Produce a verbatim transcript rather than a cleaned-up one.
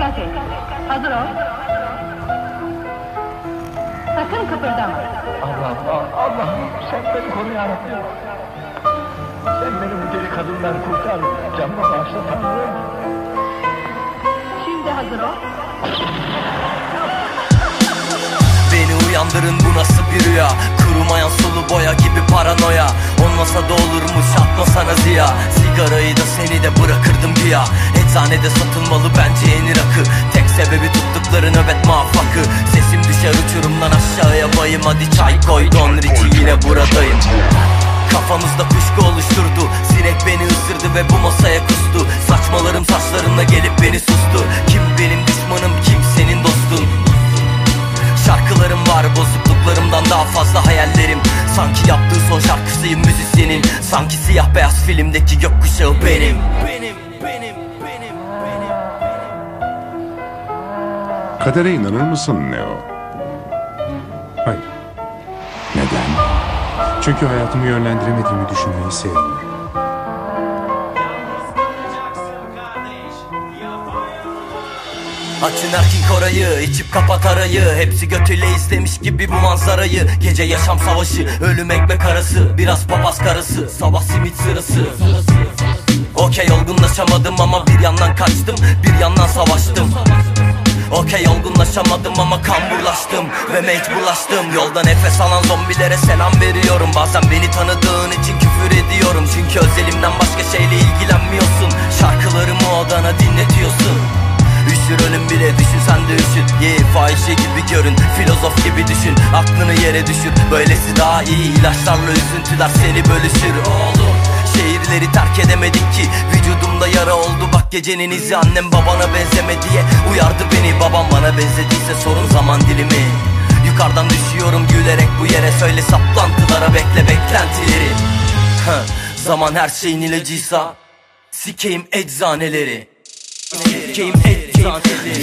Dikkat et. Hazır ol. Sakın kıpırdama. Allah'ım, Allah'ım sen beni koru yarabbim. Sen beni bu deli kadından kurtar. Canıma bağışla Tanrım. Şimdi hazır ol. Beni uyandırın, bu nasıl bir rüya? Kurumayan sulu boya gibi paranoya. Olmasa da olurmuş, atmasana ziya. Sigarayı da seni de bırakırdım güya. Eczanede satılmalı bence yeni rakı. Tek sebebi tuttukları nöbet muvaffakı. Sesim düşer uçurumdan aşağıya bayım. Hadi çay koy Don Richie, yine buradayım. Kafamızda kuşku oluşturdu. Sinek beni ısırdı ve bu masaya kustu. Saçmalarım saçlarımla gelip beni sustu. Kim benim düşmanım, kim senin dostun? Şarkılarım var, bozukluklarımdan daha fazla hayallerim. Sanki yaptığı son şarkısıyım müzisyenin. Sanki siyah beyaz filmdeki gökkuşağı benim. Benim, benim, benim, benim. Kadere inanır mısın Neo? Hayır. Neden? Çünkü hayatımı yönlendiremediğimi düşünmeyi sevmiyorum. Açın Erkin Koray'ı, içip kapat arayı. Hepsi götüyle izlemiş gibi bu manzarayı. Gece yaşam savaşı, ölüm ekmek arası. Biraz papaz karısı, sabah simit sırası. Okey, olgunlaşamadım ama bir yandan kaçtım, bir yandan savaştım. Okey, olgunlaşamadım ama kamburlaştım ve mecburlaştım. Yolda nefes alan zombilere selam veriyorum. Bazen beni tanıdığın için küfür ediyorum. Çünkü özelimden başka şeyle ilgilenmiyorsun. Şarkılarımı odana dinletiyorsun. Üşür ölüm bile, düşün sen de üşüt. Ye yeah, fahişe gibi görün, filozof gibi düşün. Aklını yere düşür, böylesi daha iyi. İlaçlarla üzüntüler seni bölüşür oğlum. Şehirleri terk edemedik ki, vücudumda yara oldu bak gecenin izi. Annem babana benzeme diye uyardı beni. Babam bana benzediyse sorun zaman dilimi. Yukarıdan düşüyorum gülerek bu yere. Söyle saplantılara, bekle beklentileri. Heh, zaman her şeyin ilacıysa sikeyim eczaneleri. Sikeyim eczaneleri.